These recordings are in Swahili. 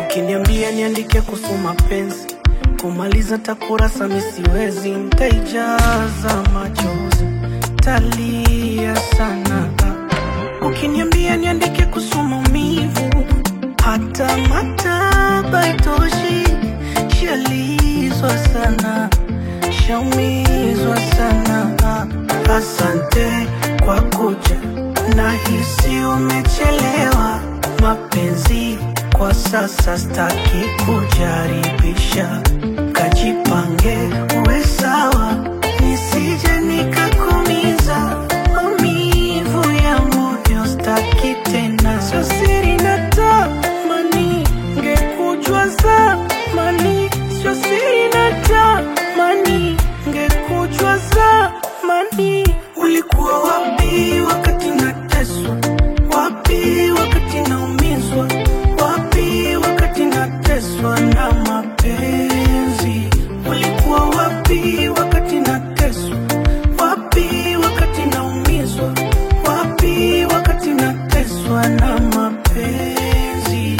Ukiniambia niandike kuhusu mapenzi, kumaliza takurasa misiwezi, nitaijaza machozi, talia sana. Ukiniambia niandike kuhusu maumivu, hata mataba itoshi, shalizwa sana, shaumizwa sana. Asante kwa kuja, nahisi umechelewa. Mapenzi kwa sasa staki kujaribisha, kajipange uwe sawa, nisije nikakumiza. Maumivu ya moyo staki tena, sio siri natamani ngekujua zamani, sio siri natamani ngekujua zamani. Ulikuwa wapi wakati nateswa? Wapi wakati naumizwa? Wapi wakati nateswa na mapenzi? Ulikuwa wapi wakati nateswa? Wapi wakati naumizwa? Wapi wakati nateswa na mapenzi?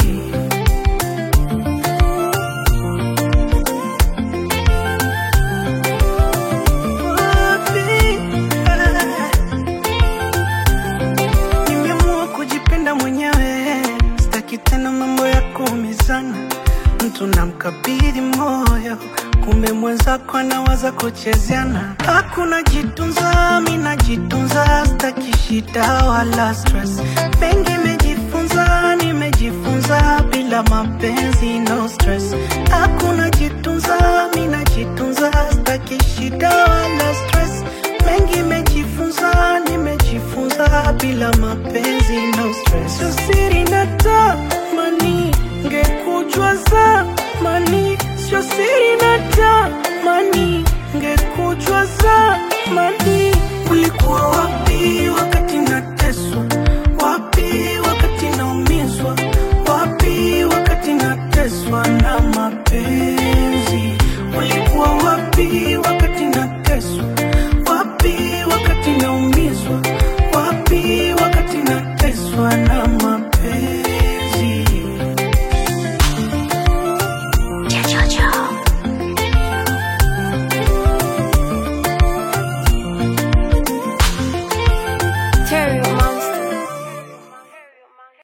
Nimeamua kujipenda mwenyewe, sitaki tena mambo ya kuumizana. Mtu namkabidhi moyo, kumbe mwenzako anawaza kuchezeana. Hakuna jitunza, mimi najitunza, sitaki shida wala stress. Mengi nimejifunza, bila mapenzi no stress. Hakuna jitunza, mimi najitunza, sitaki shida wala stress. Mengi nimejifunza, bila mapenzi no stress. Sio siri natamani ngekujua zamani, sio siri natamani ngekujua zamani. Ulikuwa wapi wakati nateswa? Wapi wakati naumizwa? Wapi wakati nateswa